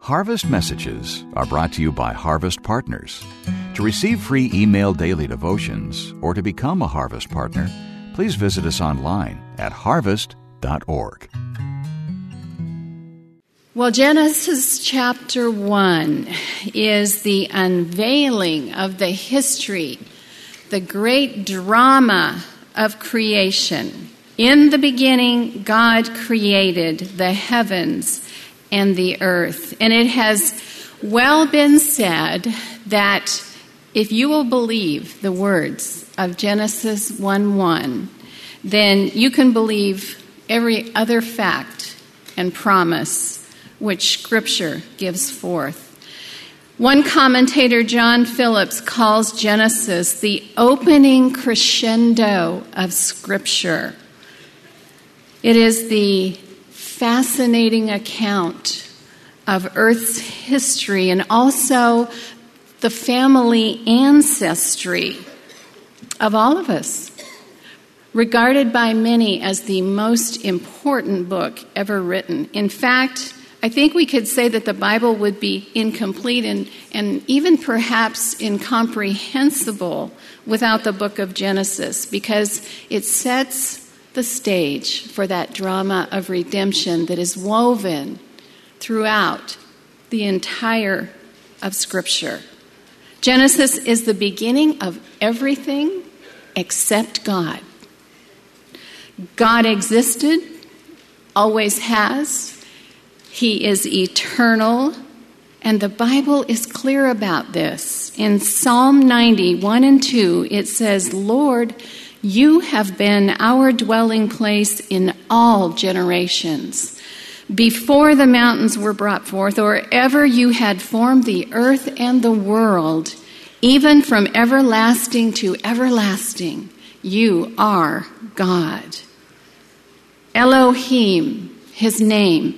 Harvest Messages are brought to you by Harvest Partners. To receive free email daily devotions or to become a Harvest Partner, please visit us online at harvest.org. Well, Genesis chapter 1 is the unveiling of the history, the great drama of creation. In the beginning, God created the heavens and the earth. And it has well been said that if you will believe the words of Genesis 1:1, then you can believe every other fact and promise which Scripture gives forth. One commentator, John Phillips, calls Genesis the opening crescendo of Scripture. It is the fascinating account of Earth's history and also the family ancestry of all of us, regarded by many as the most important book ever written. In fact, I think we could say that the Bible would be incomplete and even perhaps incomprehensible without the book of Genesis, because it sets the stage for that drama of redemption that is woven throughout the entire of Scripture. Genesis is the beginning of everything except God. God existed, always has. He is eternal, and the Bible is clear about this. In Psalm 90, 1 and 2, it says, "Lord, you have been our dwelling place in all generations. Before the mountains were brought forth, or ever you had formed the earth and the world, even from everlasting to everlasting, you are God." Elohim, his name.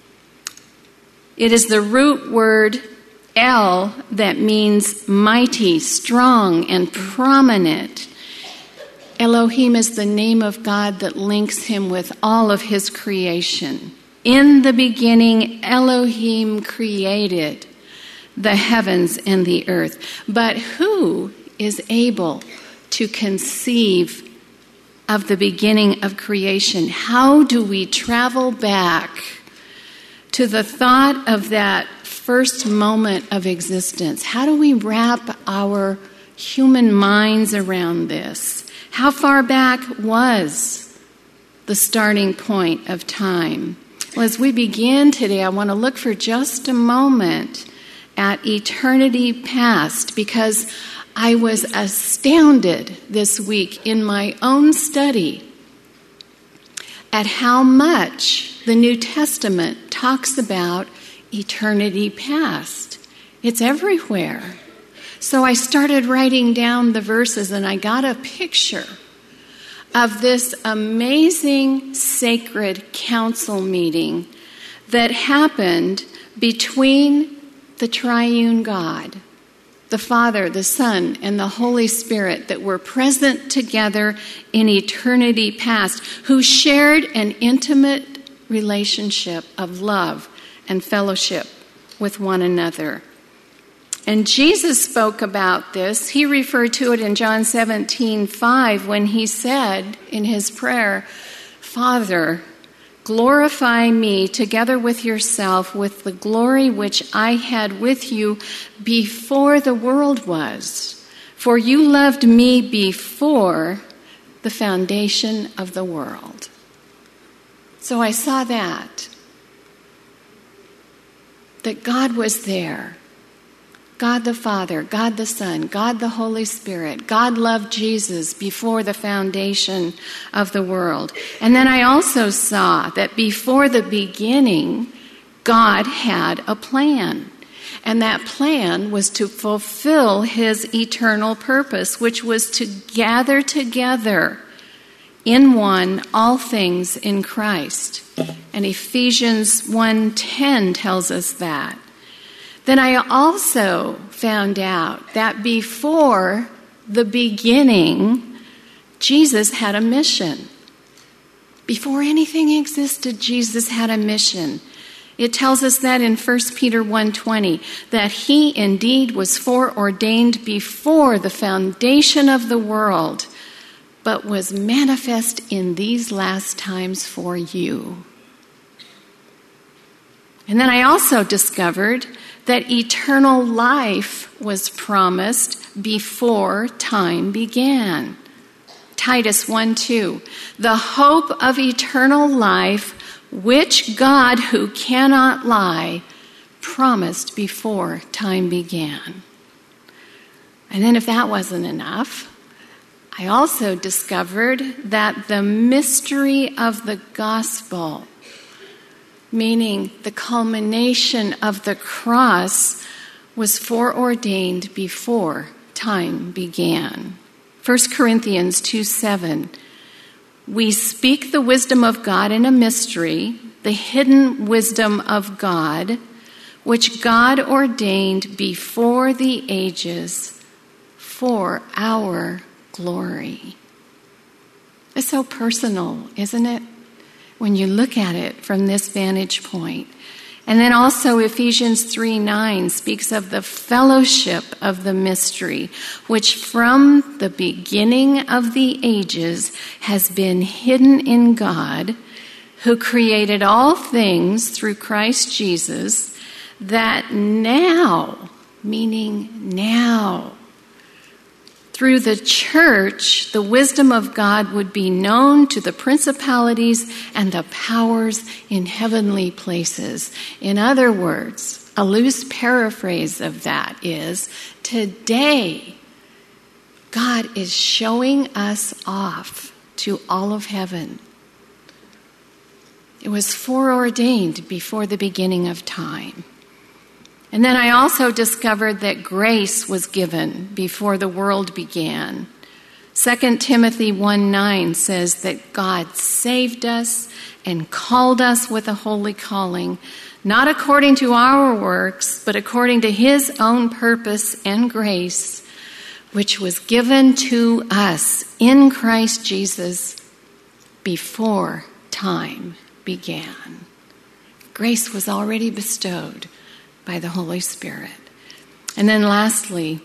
It is the root word El that means mighty, strong, and prominent. Elohim is the name of God that links him with all of his creation. In the beginning, Elohim created the heavens and the earth. But who is able to conceive of the beginning of creation? How do we travel back to the thought of that first moment of existence? How do we wrap our human minds around this? How far back was the starting point of time? Well, as we begin today, I want to look for just a moment at eternity past, because I was astounded this week in my own study at how much the New Testament talks about eternity past. It's everywhere. So I started writing down the verses, and I got a picture of this amazing sacred council meeting that happened between the triune God, the Father, the Son, and the Holy Spirit, that were present together in eternity past, who shared an intimate relationship of love and fellowship with one another. And Jesus spoke about this. He referred to it in John 17:5 when he said in his prayer, "Father, glorify me together with yourself with the glory which I had with you before the world was. For you loved me before the foundation of the world." So I saw that God was there. God the Father, God the Son, God the Holy Spirit. God loved Jesus before the foundation of the world. And then I also saw that before the beginning, God had a plan. And that plan was to fulfill his eternal purpose, which was to gather together in one all things in Christ. And Ephesians 1:10 tells us that. Then I also found out that before the beginning, Jesus had a mission. Before anything existed, Jesus had a mission. It tells us that in 1 Peter 1:20, that he indeed was foreordained before the foundation of the world, but was manifest in these last times for you. And then I also discovered that eternal life was promised before time began. Titus 1:2, the hope of eternal life, which God, who cannot lie, promised before time began. And then if that wasn't enough, I also discovered that the mystery of the gospel, meaning the culmination of the cross, was foreordained before time began. 1 Corinthians 2:7, we speak the wisdom of God in a mystery, the hidden wisdom of God, which God ordained before the ages for our glory. It's so personal, isn't it? When you look at it from this vantage point. And then also Ephesians 3:9 speaks of the fellowship of the mystery, which from the beginning of the ages has been hidden in God, who created all things through Christ Jesus, that now, meaning now, through the church, the wisdom of God would be known to the principalities and the powers in heavenly places. In other words, a loose paraphrase of that is, today, God is showing us off to all of heaven. It was foreordained before the beginning of time. And then I also discovered that grace was given before the world began. 2 Timothy 1:9 says that God saved us and called us with a holy calling, not according to our works, but according to his own purpose and grace, which was given to us in Christ Jesus before time began. Grace was already bestowed by the Holy Spirit. And then lastly,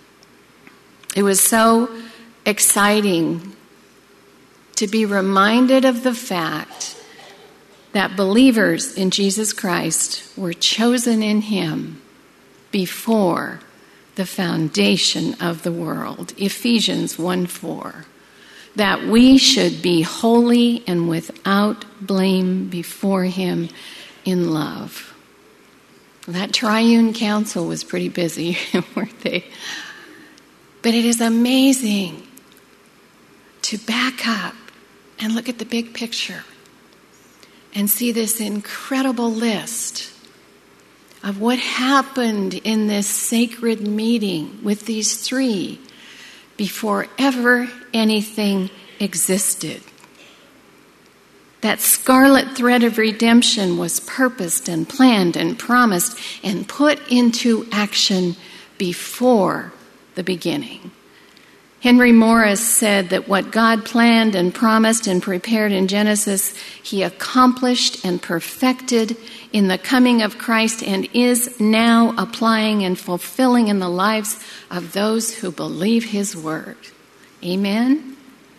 it was so exciting to be reminded of the fact that believers in Jesus Christ were chosen in him before the foundation of the world. Ephesians 1:4, that we should be holy and without blame before him in love. That triune council was pretty busy, weren't they? But it is amazing to back up and look at the big picture and see this incredible list of what happened in this sacred meeting with these three before ever anything existed. That scarlet thread of redemption was purposed and planned and promised and put into action before the beginning. Henry Morris said that what God planned and promised and prepared in Genesis, he accomplished and perfected in the coming of Christ and is now applying and fulfilling in the lives of those who believe his word. Amen?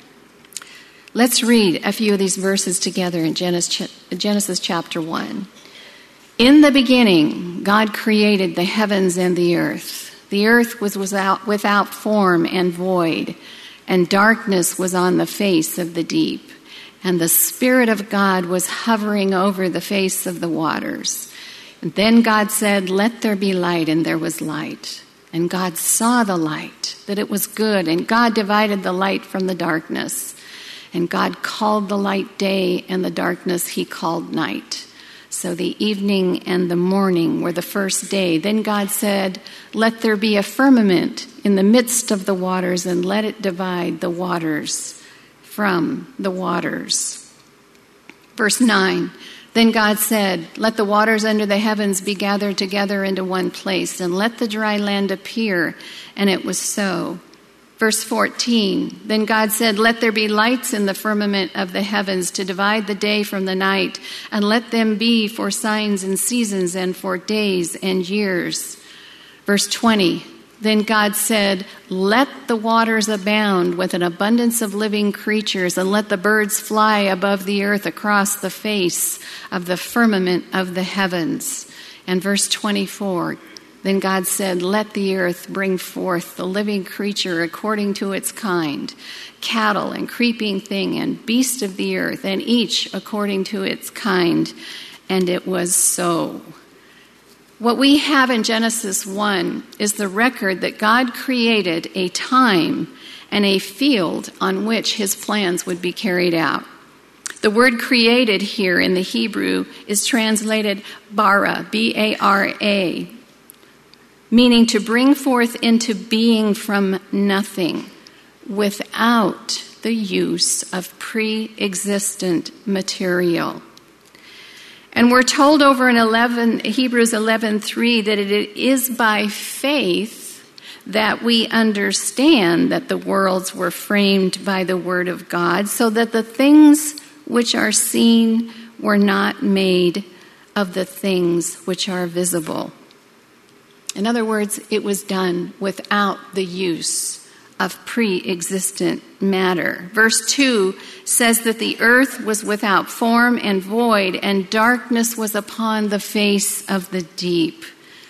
Let's read a few of these verses together in Genesis chapter 1. In the beginning, God created the heavens and the earth. The earth was without form and void, and darkness was on the face of the deep. And the Spirit of God was hovering over the face of the waters. And then God said, "Let there be light," and there was light. And God saw the light, that it was good, and God divided the light from the darkness. And God called the light day, and the darkness he called night. So the evening and the morning were the first day. Then God said, "Let there be a firmament in the midst of the waters, and let it divide the waters from the waters." Verse 9, then God said, "Let the waters under the heavens be gathered together into one place, and let the dry land appear." And it was so. Verse 14, then God said, let there be lights in the firmament of the heavens to divide the day from the night, and let them be for signs and seasons and for days and years. Verse 20, then God said, let the waters abound with an abundance of living creatures, and let the birds fly above the earth across the face of the firmament of the heavens. And verse 24, then God said, let the earth bring forth the living creature according to its kind, cattle and creeping thing and beast of the earth, and each according to its kind. And it was so. What we have in Genesis 1 is the record that God created a time and a field on which his plans would be carried out. The word created here in the Hebrew is translated bara, B-A-R-A, meaning to bring forth into being from nothing without the use of pre-existent material. And we're told over in Hebrews 11:3 that it is by faith that we understand that the worlds were framed by the word of God, so that the things which are seen were not made of the things which are visible. In other words, it was done without the use of pre-existent matter. Verse 2 says that the earth was without form and void, and darkness was upon the face of the deep.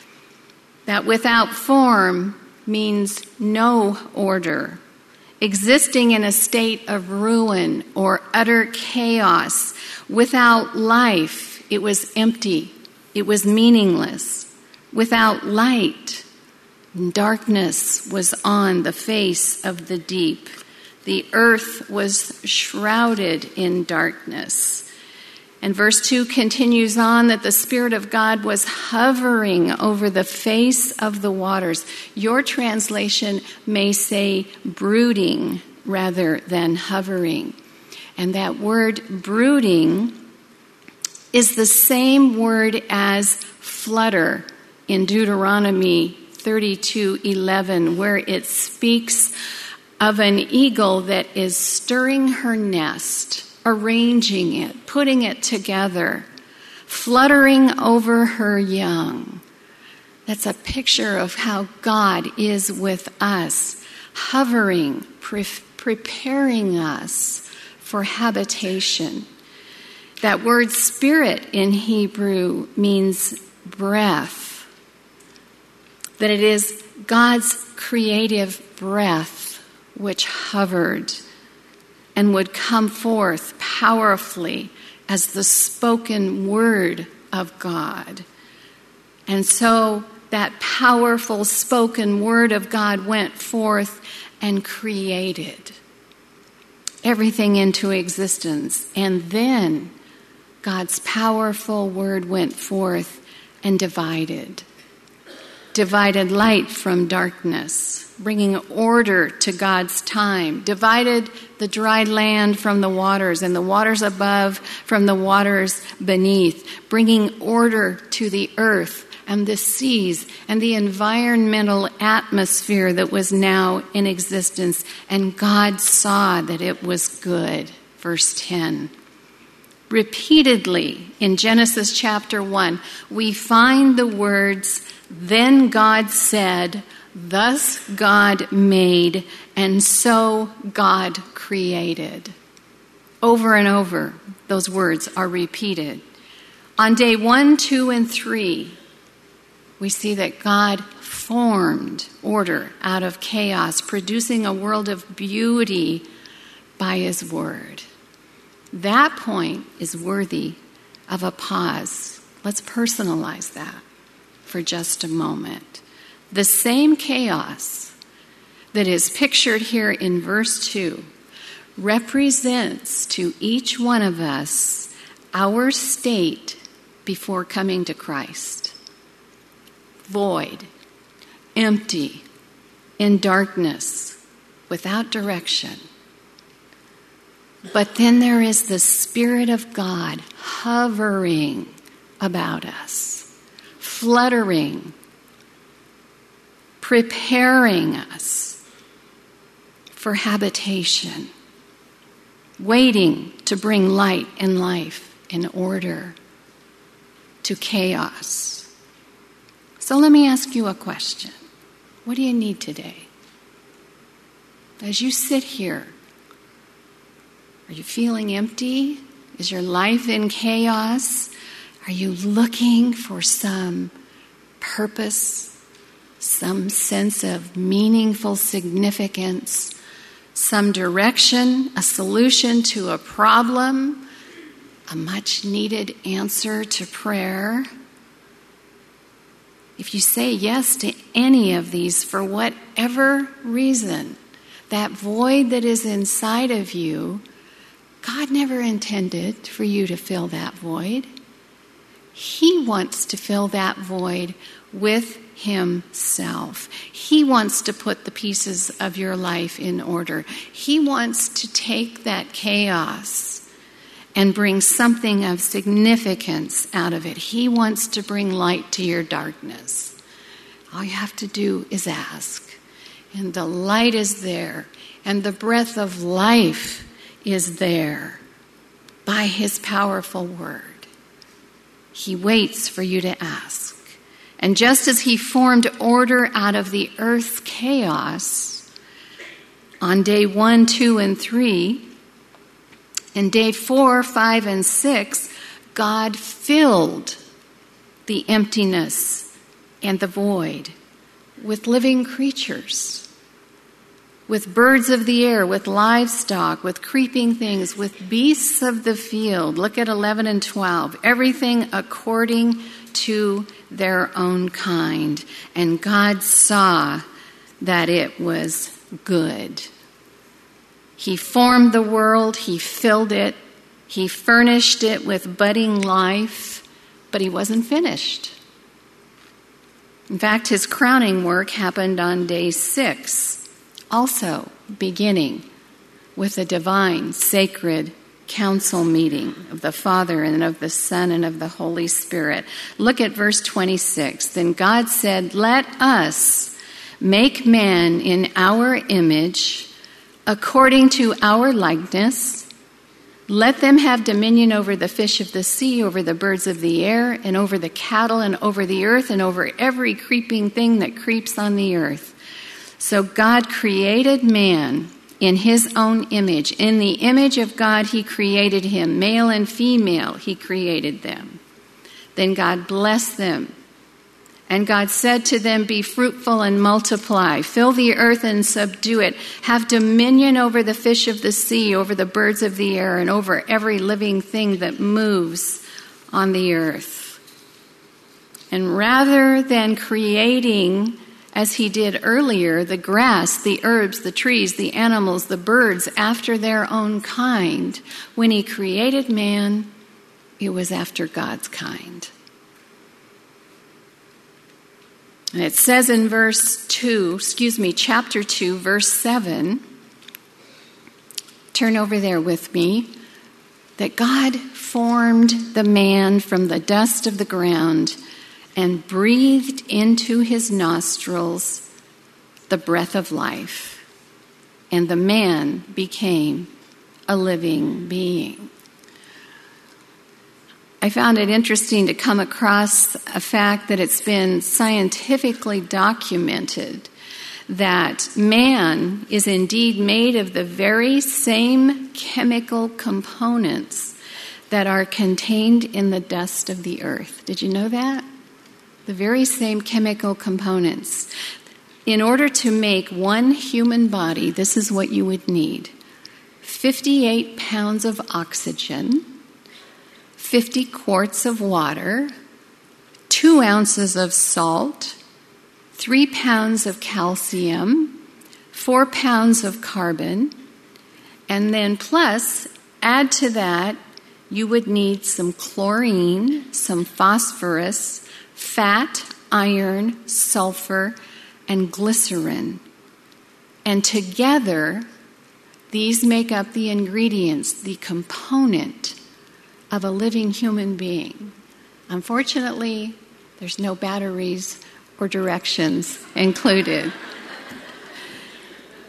That without form means no order, existing in a state of ruin or utter chaos. Without life, it was empty, it was meaningless. Without light, darkness was on the face of the deep. The earth was shrouded in darkness. And verse 2 continues on that the Spirit of God was hovering over the face of the waters. Your translation may say brooding rather than hovering. And that word brooding is the same word as flutter in Deuteronomy 32:11, where it speaks of an eagle that is stirring her nest, arranging it, putting it together, fluttering over her young. That's a picture of how God is with us, hovering, preparing us for habitation. That word spirit in Hebrew means breath. That it is God's creative breath which hovered and would come forth powerfully as the spoken word of God. And so that powerful spoken word of God went forth and created everything into existence. And then God's powerful word went forth and divided light from darkness, bringing order to God's time, divided the dry land from the waters and the waters above from the waters beneath, bringing order to the earth and the seas and the environmental atmosphere that was now in existence. And God saw that it was good. Verse 10. Repeatedly in Genesis chapter 1, we find the words, then God said, thus God made, and so God created. Over and over, those words are repeated. On day 1, 2, and 3, we see that God formed order out of chaos, producing a world of beauty by his word. That point is worthy of a pause. Let's personalize that for just a moment. The same chaos that is pictured here in verse 2 represents to each one of us our state before coming to Christ. Void, empty, in darkness, without direction. But then there is the Spirit of God hovering about us, fluttering, preparing us for habitation, waiting to bring light and life and order to chaos. So let me ask you a question. What do you need today? As you sit here, are you feeling empty? Is your life in chaos? Are you looking for some purpose, some sense of meaningful significance, some direction, a solution to a problem, a much-needed answer to prayer? If you say yes to any of these for whatever reason, that void that is inside of you, God never intended for you to fill that void. He wants to fill that void with Himself. He wants to put the pieces of your life in order. He wants to take that chaos and bring something of significance out of it. He wants to bring light to your darkness. All you have to do is ask. And the light is there. And the breath of life is there by His powerful word. He waits for you to ask. And just as He formed order out of the earth's chaos on day 1, 2, and 3, and day 4, 5, and 6, God filled the emptiness and the void with living creatures, with birds of the air, with livestock, with creeping things, with beasts of the field. Look at 11 and 12. Everything according to their own kind. And God saw that it was good. He formed the world. He filled it. He furnished it with budding life. But He wasn't finished. In fact, His crowning work happened on day 6. Also beginning with a divine, sacred council meeting of the Father and of the Son and of the Holy Spirit. Look at verse 26. Then God said, "Let us make man in our image, according to our likeness. Let them have dominion over the fish of the sea, over the birds of the air, and over the cattle, and over the earth, and over every creeping thing that creeps on the earth." So God created man in His own image. In the image of God, He created him. Male and female, He created them. Then God blessed them. And God said to them, "Be fruitful and multiply. Fill the earth and subdue it. Have dominion over the fish of the sea, over the birds of the air, and over every living thing that moves on the earth." And rather than creating, as He did earlier, the grass, the herbs, the trees, the animals, the birds, after their own kind, when He created man, it was after God's kind. And it says in chapter 2, verse 7, turn over there with me, that God formed the man from the dust of the ground and breathed into his nostrils the breath of life, and the man became a living being. I found it interesting to come across a fact that it's been scientifically documented that man is indeed made of the very same chemical components that are contained in the dust of the earth. Did you know that? The very same chemical components. In order to make one human body, this is what you would need: 58 pounds of oxygen, 50 quarts of water, 2 ounces of salt, 3 pounds of calcium, 4 pounds of carbon, and then plus, add to that, you would need some chlorine, some phosphorus, fat, iron, sulfur, and glycerin. And together, these make up the ingredients, the component of a living human being. Unfortunately, there's no batteries or directions included.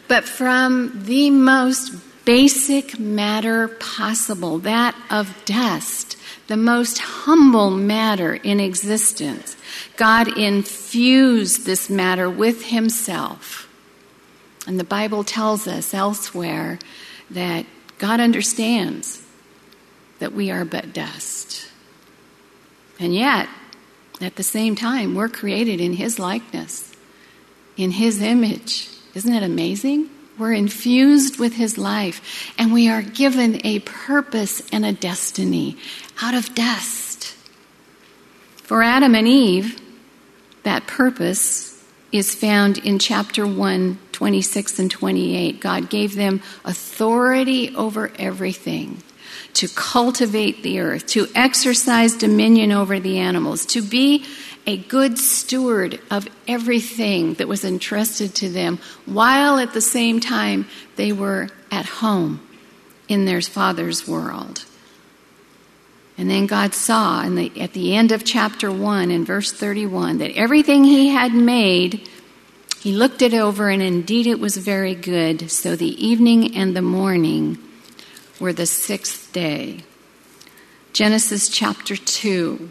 but from the most basic matter possible, that of dust, the most humble matter in existence. God infused this matter with himself. And the Bible tells us elsewhere that God understands that we are but dust. And yet, at the same time, we're created in his likeness, in his image. Isn't it amazing? We're infused with his life, and we are given a purpose and a destiny out of dust. For Adam and Eve, that purpose is found in chapter 1, 26 and 28. God gave them authority over everything, to cultivate the earth, to exercise dominion over the animals, to be a good steward of everything that was entrusted to them, while at the same time they were at home in their Father's world. And then God saw at the end of chapter 1 in verse 31 that everything he had made, he looked it over, and indeed it was very good. So the evening and the morning were the sixth day. Genesis chapter 2.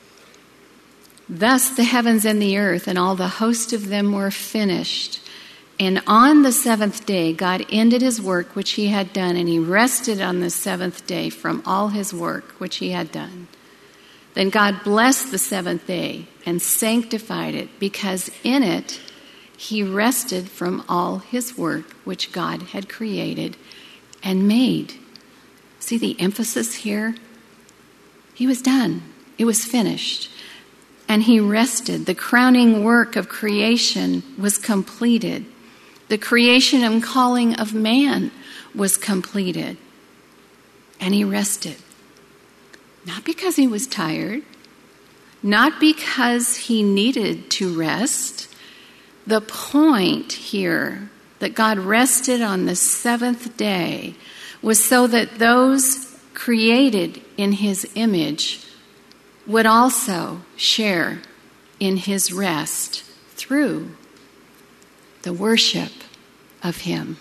Thus the heavens and the earth and all the host of them were finished. And on the seventh day God ended his work which he had done, and he rested on the seventh day from all his work which he had done. Then God blessed the seventh day and sanctified it, because in it he rested from all his work which God had created and made. See the emphasis here? He was done. It was finished. And he rested. The crowning work of creation was completed. The creation and calling of man was completed. And he rested. Not because he was tired, not because he needed to rest. The point here that God rested on the seventh day was so that those created in his image would also share in his rest through the worship of him,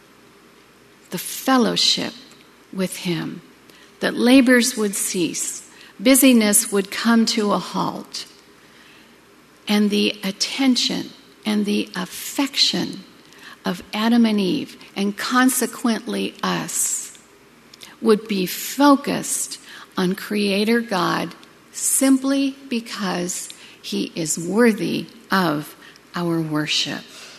the fellowship with him, that labors would cease, busyness would come to a halt, and the attention and the affection of Adam and Eve, and consequently us, would be focused on Creator God simply because he is worthy of our worship.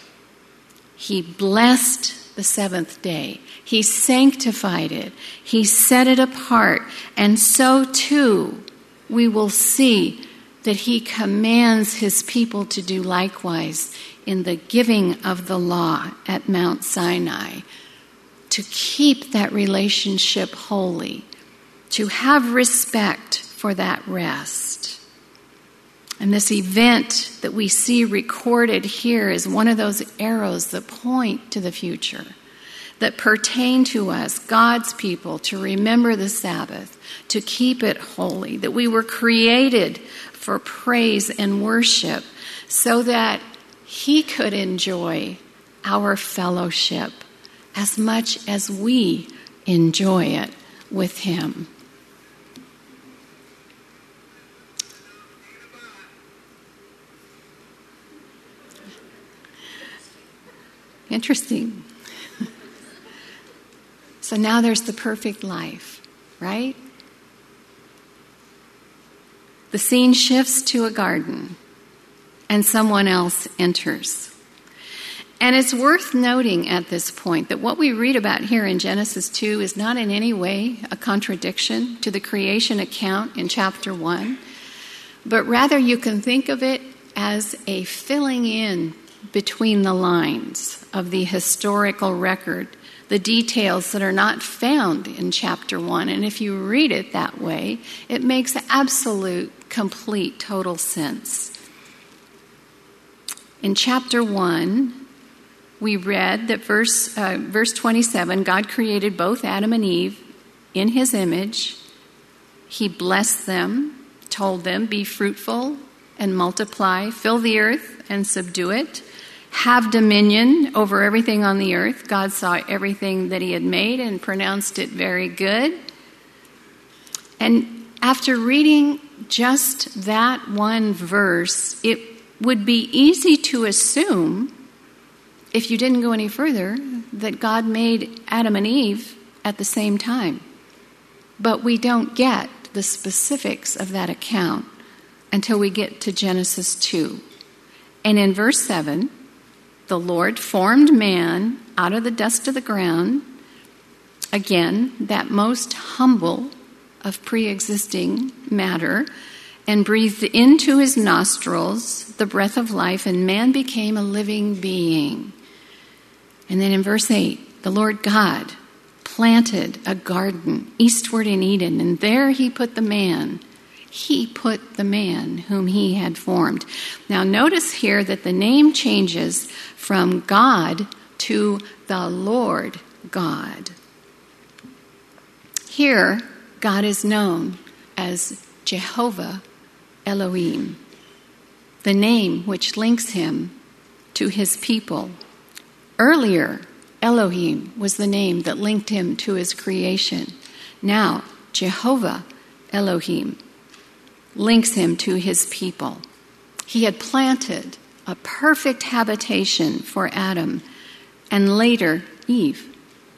He blessed the seventh day. He sanctified it. He set it apart. And so too, we will see that he commands his people to do likewise in the giving of the law at Mount Sinai, to keep that relationship holy, to have respect for that rest. And this event that we see recorded here is one of those arrows that point to the future, that pertain to us, God's people, to remember the Sabbath, to keep it holy, that we were created for praise and worship so that he could enjoy our fellowship as much as we enjoy it with him. Interesting. So now there's the perfect life, right? The scene shifts to a garden, and someone else enters. And it's worth noting at this point that what we read about here in Genesis 2 is not in any way a contradiction to the creation account in chapter 1, but rather you can think of it as a filling in between the lines of the historical record, the details that are not found in chapter 1. And if you read it that way, it makes absolute, complete, total sense. In chapter 1, we read that verse 27, God created both Adam and Eve in his image. He blessed them, told them, be fruitful and multiply, fill the earth and subdue it, have dominion over everything on the earth. God saw everything that he had made and pronounced it very good. And after reading just that one verse, it would be easy to assume, if you didn't go any further, that God made Adam and Eve at the same time. But we don't get the specifics of that account until we get to Genesis 2. And in verse 7, the Lord formed man out of the dust of the ground. Again, that most humble of pre-existing matter, and breathed into his nostrils the breath of life, and man became a living being. And then in verse 8, the Lord God planted a garden eastward in Eden, and there he put the man. He put the man whom he had formed. Now notice here that the name changes from God to the Lord God. Here, God is known as Jehovah Elohim, the name which links him to his people. Earlier, Elohim was the name that linked him to his creation. Now, Jehovah Elohim links him to his people. He had planted a perfect habitation for Adam and later Eve.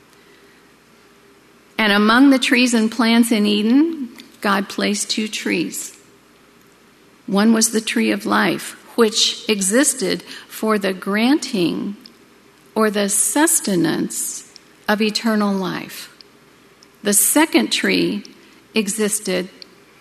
And among the trees and plants in Eden, God placed two trees. One was the tree of life, which existed for the granting or the sustenance of eternal life. The second tree existed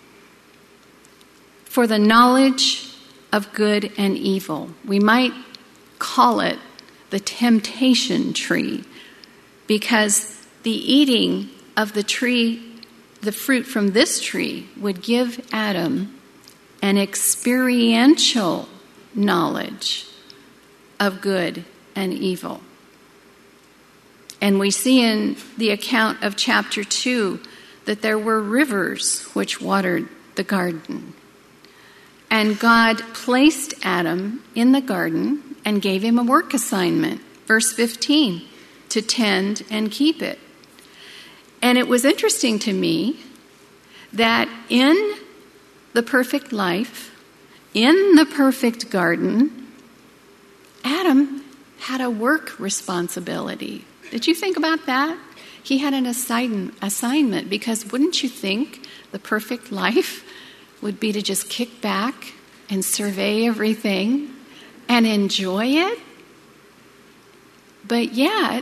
for the knowledge of good and evil. We might call it the temptation tree, because the eating of the tree, the fruit from this tree, would give Adam an experiential knowledge of good and evil. And we see in the account of chapter 2 that there were rivers which watered the garden. And God placed Adam in the garden and gave him a work assignment, verse 15, to tend and keep it. And it was interesting to me that in the perfect life, in the perfect garden, Adam had a work responsibility. Did you think about that? He had an assignment, because wouldn't you think the perfect life would be to just kick back and survey everything and enjoy it? But yet,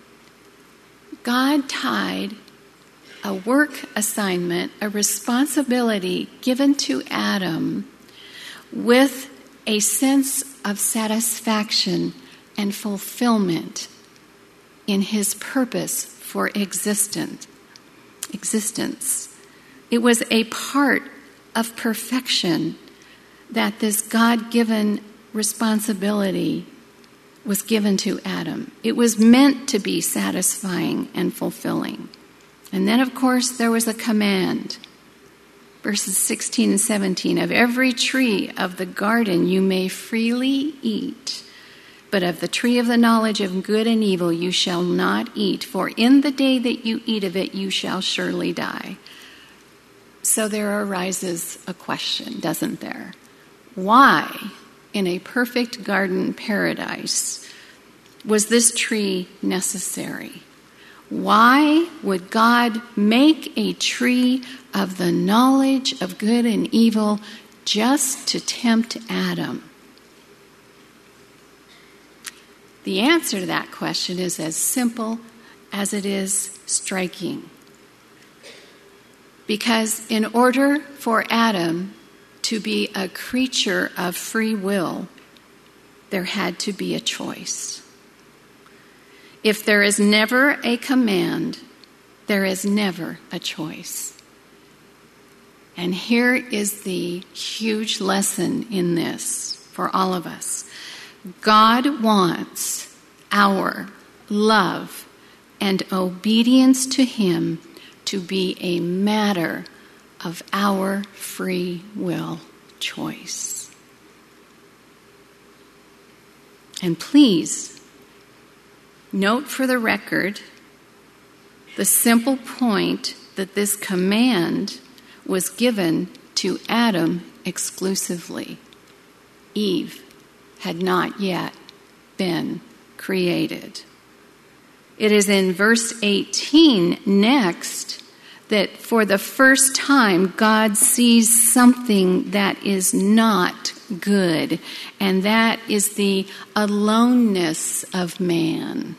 God tied a work assignment, a responsibility given to Adam, with a sense of satisfaction and fulfillment in his purpose for existence. It was a part of perfection that this God-given responsibility was given to Adam. It was meant to be satisfying and fulfilling. And then, of course, there was a command. Verses 16 and 17, of every tree of the garden you may freely eat, but of the tree of the knowledge of good and evil you shall not eat, for in the day that you eat of it you shall surely die. So there arises a question, doesn't there? Why, in a perfect garden paradise, was this tree necessary? Why would God make a tree of the knowledge of good and evil just to tempt Adam? The answer to that question is as simple as it is striking. Because in order for Adam to be a creature of free will, there had to be a choice. If there is never a command, there is never a choice. And here is the huge lesson in this for all of us. God wants our love and obedience to Him to be a matter of our free will choice. And please, note for the record the simple point that this command was given to Adam exclusively. Eve had not yet been created. It is in verse 18 next that for the first time God sees something that is not good, and that is the aloneness of man.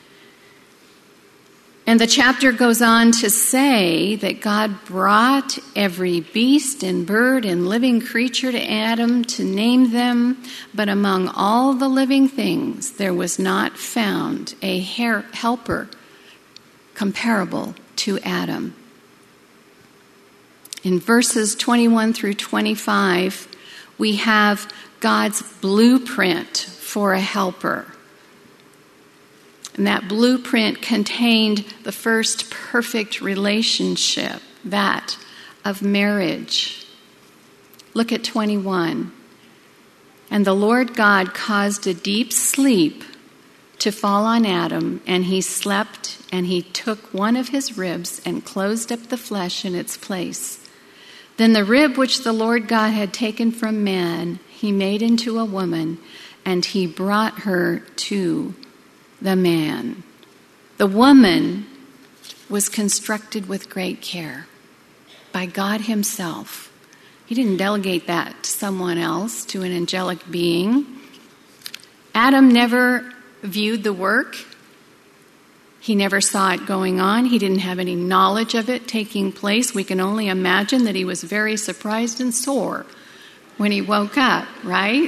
And the chapter goes on to say that God brought every beast and bird and living creature to Adam to name them, but among all the living things there was not found a helper comparable to Adam. In verses 21 through 25, we have God's blueprint for a helper. And that blueprint contained the first perfect relationship, that of marriage. Look at 21. And the Lord God caused a deep sleep to fall on Adam, and he slept, and he took one of his ribs and closed up the flesh in its place. Then the rib which the Lord God had taken from man, he made into a woman, and he brought her to the man. The woman was constructed with great care by God himself. He didn't delegate that to someone else, to an angelic being. Adam never viewed the work. He never saw it going on. He didn't have any knowledge of it taking place. We can only imagine that he was very surprised and sore when he woke up, right?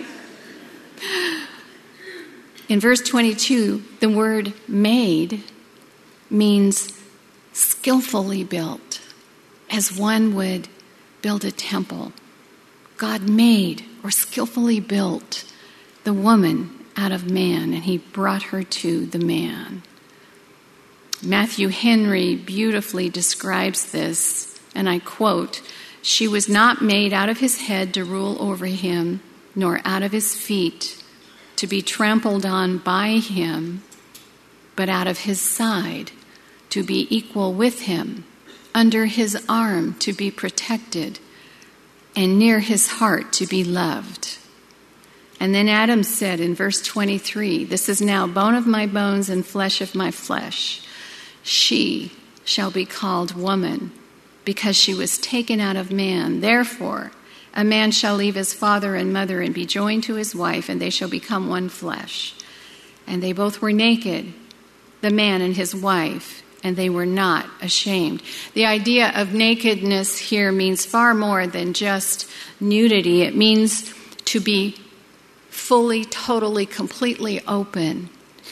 In verse 22, the word made means skillfully built, as one would build a temple. God made or skillfully built the woman out of man, and he brought her to the man. Matthew Henry beautifully describes this, and I quote, "She was not made out of his head to rule over him, nor out of his feet to be trampled on by him, but out of his side to be equal with him, under his arm to be protected, and near his heart to be loved." And then Adam said in verse 23, "This is now bone of my bones and flesh of my flesh. She shall be called woman, because she was taken out of man. Therefore, a man shall leave his father and mother and be joined to his wife, and they shall become one flesh. And they both were naked, the man and his wife, and they were not ashamed." The idea of nakedness here means far more than just nudity. It means to be fully, totally, completely open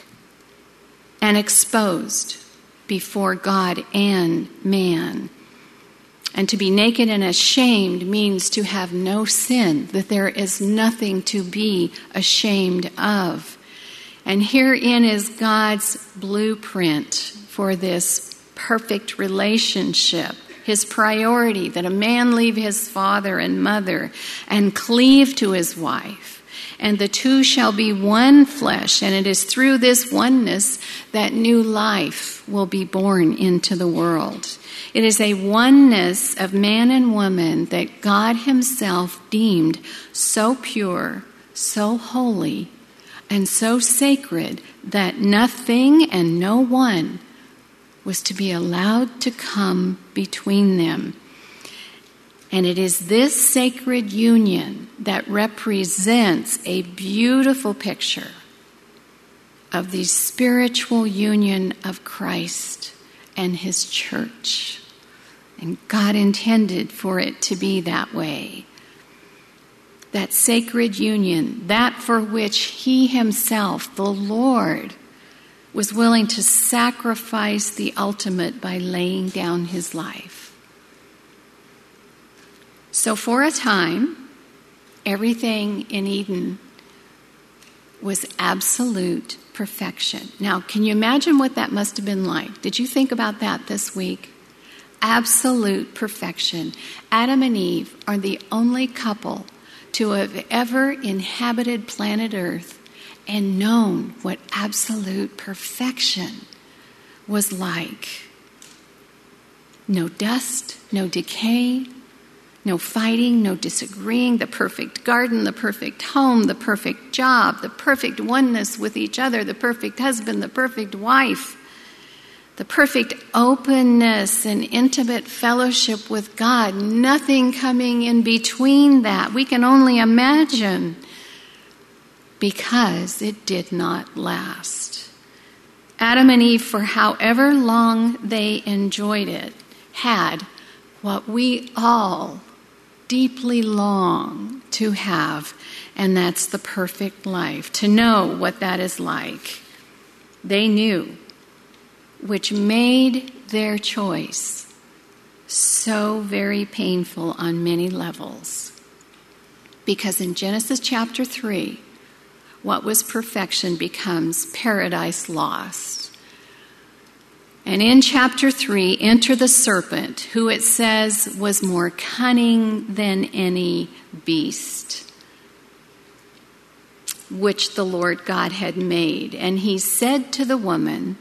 and exposed before God and man. And to be naked and ashamed means to have no sin, that there is nothing to be ashamed of. And herein is God's blueprint for this perfect relationship. His priority, that a man leave his father and mother and cleave to his wife, and the two shall be one flesh. And it is through this oneness that new life will be born into the world. It is a oneness of man and woman that God himself deemed so pure, so holy, and so sacred that nothing and no one was to be allowed to come between them. And it is this sacred union that represents a beautiful picture of the spiritual union of Christ and his church. And God intended for it to be that way. That sacred union, that for which he himself, the Lord, was willing to sacrifice the ultimate by laying down his life. So for a time, everything in Eden was absolute perfection. Now, can you imagine what that must have been like? Did you think about that this week? Absolute perfection. Adam and Eve are the only couple to have ever inhabited planet Earth and known what absolute perfection was like. No dust, no decay, no fighting, no disagreeing, the perfect garden, the perfect home, the perfect job, the perfect oneness with each other, the perfect husband, the perfect wife, the perfect openness and intimate fellowship with God, nothing coming in between that. We can only imagine, because it did not last. Adam and Eve, for however long they enjoyed it, had what we all deeply long to have, and that's the perfect life, to know what that is like. They knew, which made their choice so very painful on many levels. Because in Genesis chapter 3, what was perfection becomes paradise lost. And in chapter 3, enter the serpent, who it says was more cunning than any beast, which the Lord God had made. And he said to the woman,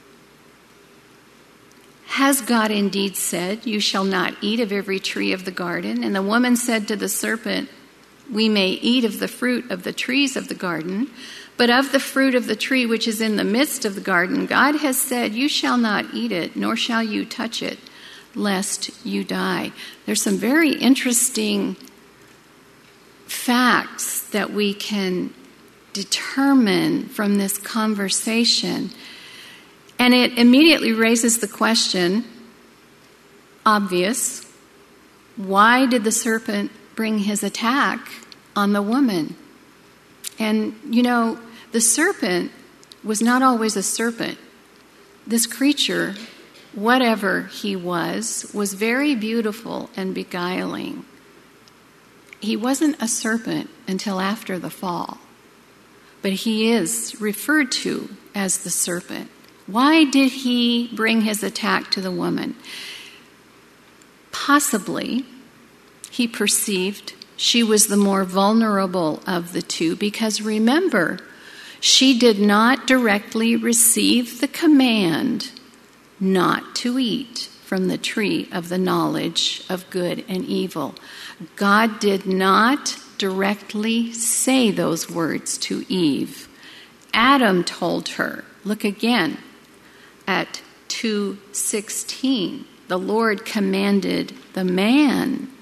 has God indeed said, you shall not eat of every tree of the garden? And the woman said to the serpent, we may eat of the fruit of the trees of the garden, but of the fruit of the tree which is in the midst of the garden, God has said, you shall not eat it, nor shall you touch it, lest you die. There's some very interesting facts that we can determine from this conversation. And it immediately raises the question, obvious, why did the serpent bring his attack on the woman? And, you know, the serpent was not always a serpent. This creature, whatever he was very beautiful and beguiling. He wasn't a serpent until after the fall, but he is referred to as the serpent. Why did he bring his attack to the woman? Possibly he perceived she was the more vulnerable of the two, because remember, she did not directly receive the command not to eat from the tree of the knowledge of good and evil. God did not directly say those words to Eve. Adam told her, look again at 2:16, the Lord commanded the man.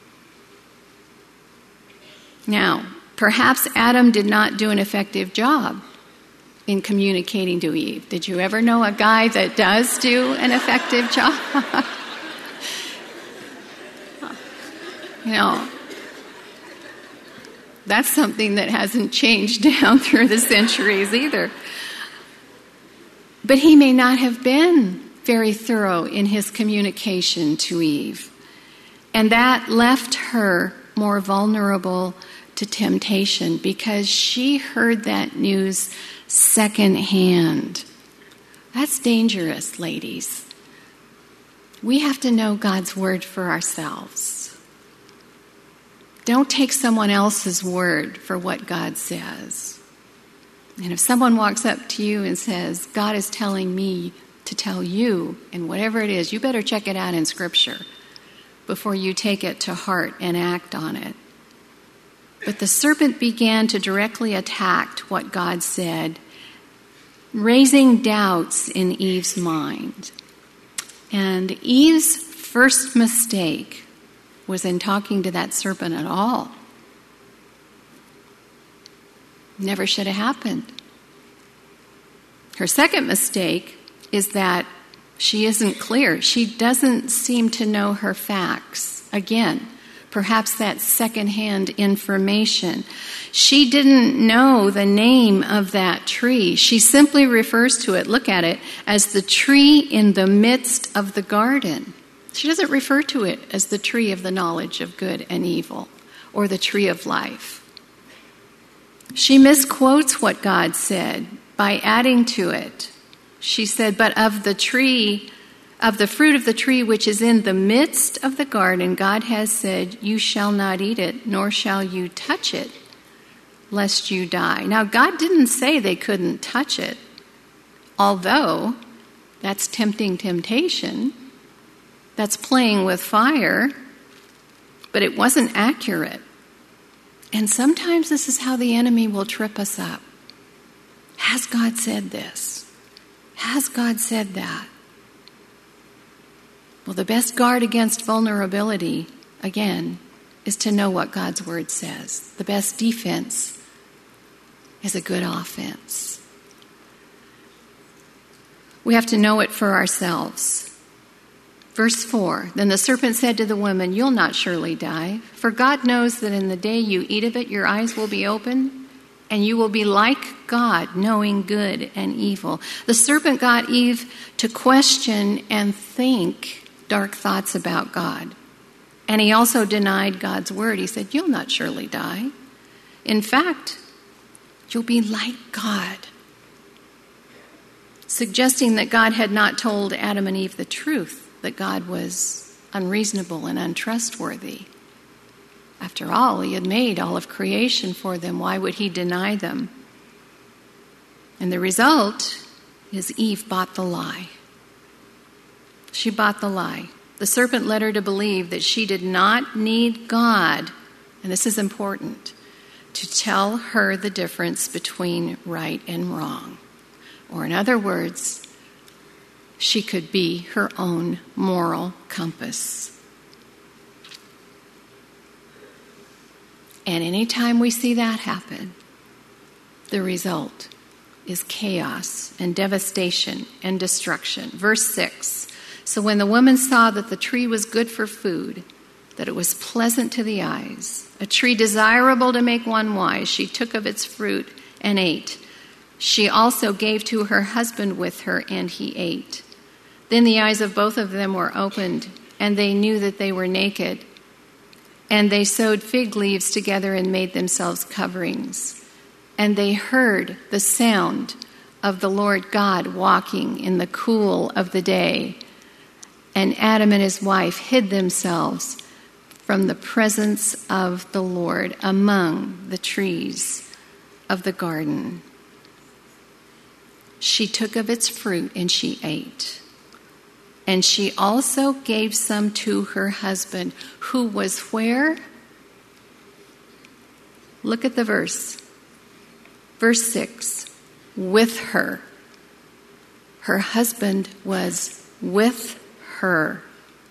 Now, perhaps Adam did not do an effective job in communicating to Eve. Did you ever know a guy that does do an effective job? You know, that's something that hasn't changed down through the centuries either. But he may not have been very thorough in his communication to Eve. And that left her more vulnerable to temptation, because she heard that news secondhand. That's dangerous, ladies. We have to know God's word for ourselves. Don't take someone else's word for what God says. And if someone walks up to you and says, God is telling me to tell you, and whatever it is, you better check it out in Scripture before you take it to heart and act on it. But the serpent began to directly attack what God said, raising doubts in Eve's mind. And Eve's first mistake was in talking to that serpent at all. Never should have happened. Her second mistake is that she isn't clear. She doesn't seem to know her facts. Again, perhaps that's secondhand information. She didn't know the name of that tree. She simply refers to it, look at it, as the tree in the midst of the garden. She doesn't refer to it as the tree of the knowledge of good and evil or the tree of life. She misquotes what God said by adding to it. She said, but of the tree, of the fruit of the tree which is in the midst of the garden, God has said, you shall not eat it, nor shall you touch it, lest you die. Now, God didn't say they couldn't touch it, although that's tempting temptation. That's playing with fire, but it wasn't accurate. And sometimes this is how the enemy will trip us up. Has God said this? Has God said that? Well, the best guard against vulnerability, again, is to know what God's word says. The best defense is a good offense. We have to know it for ourselves. Verse 4, then the serpent said to the woman, you'll not surely die, for God knows that in the day you eat of it, your eyes will be open, and you will be like God, knowing good and evil. The serpent got Eve to question and think dark thoughts about God. And he also denied God's word. He said, you'll not surely die. In fact, you'll be like God. Suggesting that God had not told Adam and Eve the truth, that God was unreasonable and untrustworthy. After all, he had made all of creation for them. Why would he deny them? And the result is Eve bought the lie. She bought the lie. The serpent led her to believe that she did not need God, and this is important, to tell her the difference between right and wrong. Or in other words, she could be her own moral compass. And anytime we see that happen, the result is chaos and devastation and destruction. Verse 6, so when the woman saw that the tree was good for food, that it was pleasant to the eyes, a tree desirable to make one wise, she took of its fruit and ate. She also gave to her husband with her, and he ate. Then the eyes of both of them were opened, and they knew that they were naked. And they sewed fig leaves together and made themselves coverings. And they heard the sound of the Lord God walking in the cool of the day. And Adam and his wife hid themselves from the presence of the Lord among the trees of the garden. She took of its fruit and she ate. And she also gave some to her husband, who was where? Look at the verse. Verse 6, with her. Her husband was with her.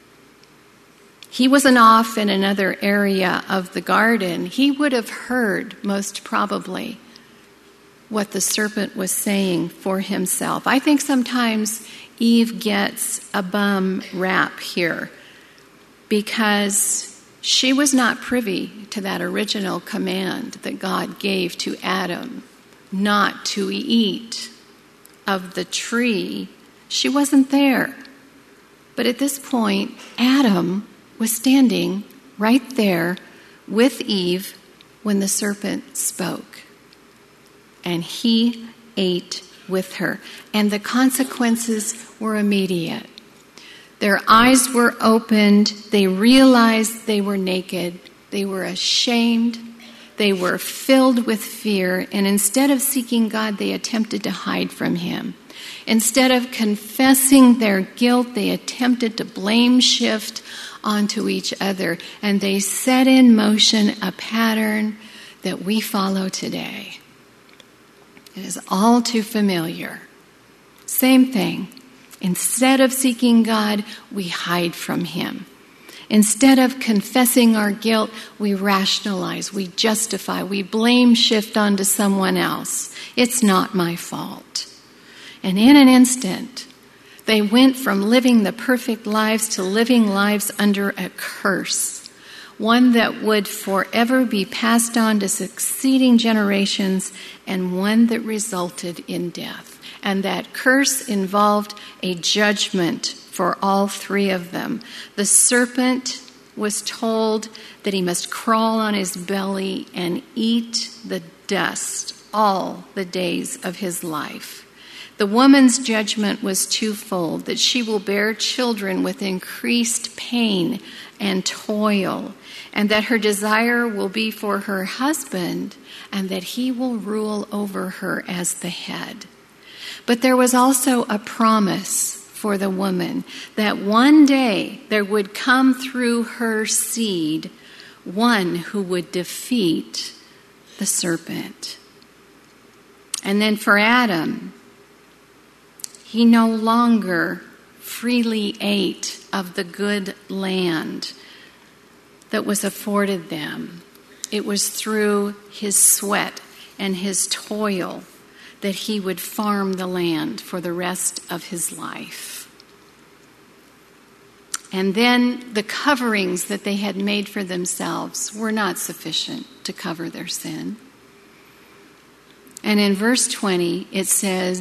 He wasn't off in another area of the garden. He would have heard, most probably, what the serpent was saying for himself. I think sometimes Eve gets a bum rap here because she was not privy to that original command that God gave to Adam not to eat of the tree. She wasn't there. But at this point, Adam was standing right there with Eve when the serpent spoke. And he ate with her. And the consequences were immediate. Their eyes were opened. They realized they were naked. They were ashamed. They were filled with fear. And instead of seeking God, they attempted to hide from him. Instead of confessing their guilt, they attempted to blame shift onto each other. And they set in motion a pattern that we follow today. It is all too familiar. Same thing. Instead of seeking God, we hide from him. Instead of confessing our guilt, we rationalize, we justify, we blame shift onto someone else. It's not my fault. And in an instant, they went from living the perfect lives to living lives under a curse, one that would forever be passed on to succeeding generations, and one that resulted in death. And that curse involved a judgment for all three of them. The serpent was told that he must crawl on his belly and eat the dust all the days of his life. The woman's judgment was twofold, that she will bear children with increased pain and toil, and that her desire will be for her husband, and that he will rule over her as the head. But there was also a promise for the woman that one day there would come through her seed one who would defeat the serpent. And then for Adam, he no longer freely ate of the good land that was afforded them. It was through his sweat and his toil that he would farm the land for the rest of his life. And then the coverings that they had made for themselves were not sufficient to cover their sin. And in verse 20, it says,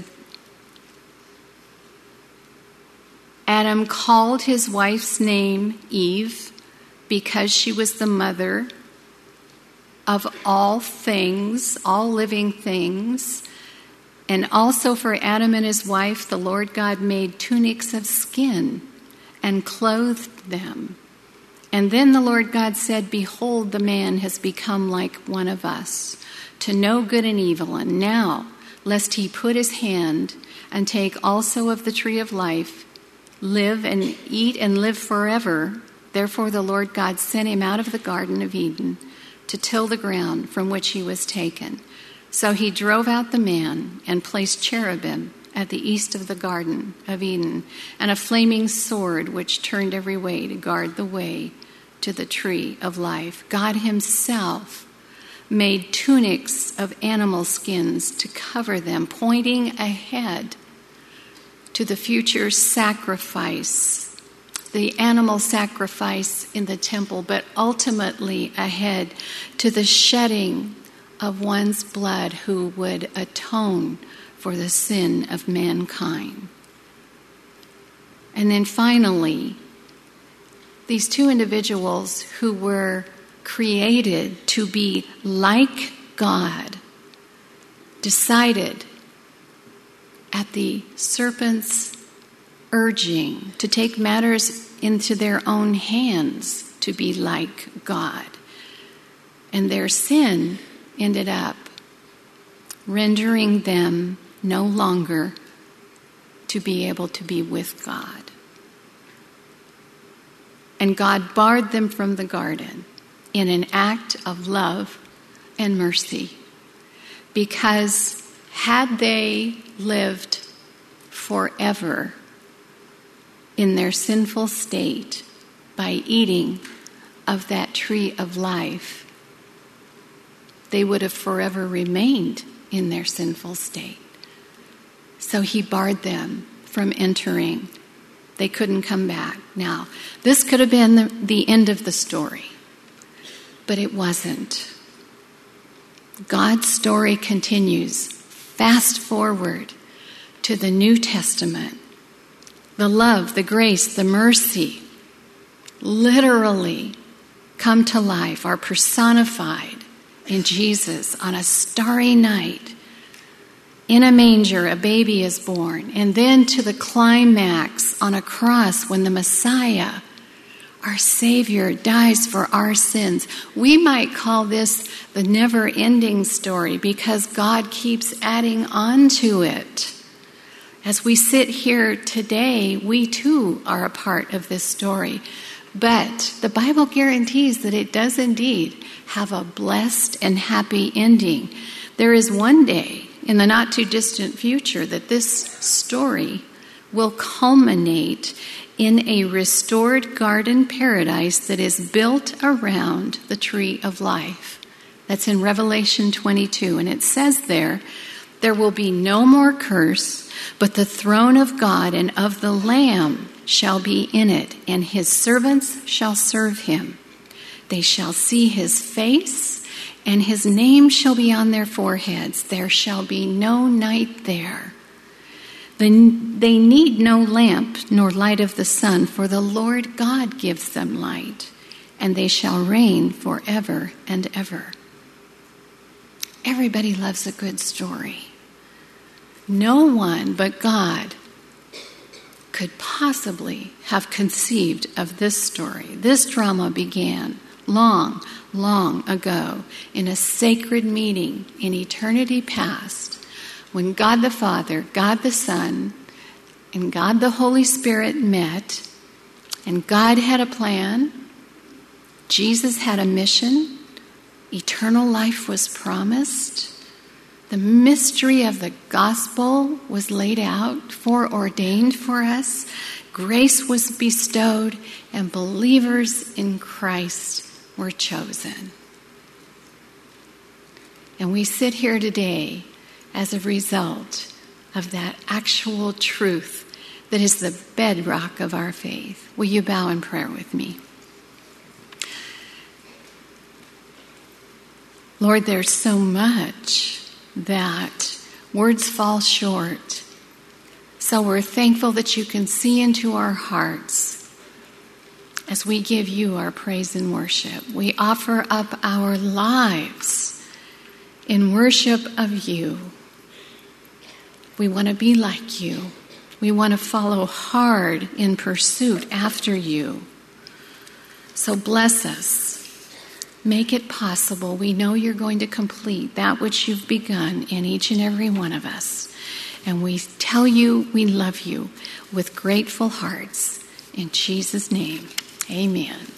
Adam called his wife's name Eve because she was the mother of all things, all living things. And also for Adam and his wife, the Lord God made tunics of skin and clothed them. And then the Lord God said, behold, the man has become like one of us, to know good and evil. And now, lest he put his hand and take also of the tree of life, live and eat and live forever. Therefore the Lord God sent him out of the Garden of Eden to till the ground from which he was taken. So he drove out the man and placed cherubim at the east of the Garden of Eden, and a flaming sword which turned every way to guard the way to the tree of life. God himself made tunics of animal skins to cover them, pointing ahead to the future sacrifice, the animal sacrifice in the temple, but ultimately ahead to the shedding of one's blood who would atone for the sin of mankind. And then finally, these two individuals who were created to be like God decided at the serpent's urging to take matters into their own hands to be like God. And their sin ended up rendering them no longer to be able to be with God. And God barred them from the garden in an act of love and mercy, because had they lived forever in their sinful state by eating of that tree of life, they would have forever remained in their sinful state. So he barred them from entering. They couldn't come back. Now, this could have been the end of the story, but it wasn't. God's story continues. Fast forward to the New Testament. The love, the grace, the mercy literally come to life, are personified in Jesus on a starry night. In a manger, a baby is born. And then to the climax on a cross when the Messiah, our Savior, dies for our sins. We might call this the never-ending story because God keeps adding on to it. As we sit here today, we too are a part of this story. But the Bible guarantees that it does indeed have a blessed and happy ending. There is one day in the not too distant future that this story will culminate in a restored garden paradise that is built around the tree of life. That's in Revelation 22. And it says there will be no more curse, but the throne of God and of the Lamb shall be in it, and his servants shall serve him. They shall see his face, and his name shall be on their foreheads. There shall be no night there. They need no lamp nor light of the sun, for the Lord God gives them light, and they shall reign forever and ever. Everybody loves a good story. No one but God could possibly have conceived of this story. This drama began long, long ago in a sacred meeting in eternity past when God the Father, God the Son, and God the Holy Spirit met, and God had a plan, Jesus had a mission, eternal life was promised, the mystery of the gospel was laid out, foreordained for us, grace was bestowed, and believers in Christ were chosen. And we sit here today as a result of that actual truth that is the bedrock of our faith. Will you bow in prayer with me? Lord, there's so much that words fall short. So we're thankful that you can see into our hearts as we give you our praise and worship. We offer up our lives in worship of you. We want to be like you. We want to follow hard in pursuit after you. So bless us. Make it possible. We know you're going to complete that which you've begun in each and every one of us. And we tell you we love you with grateful hearts. In Jesus' name, amen.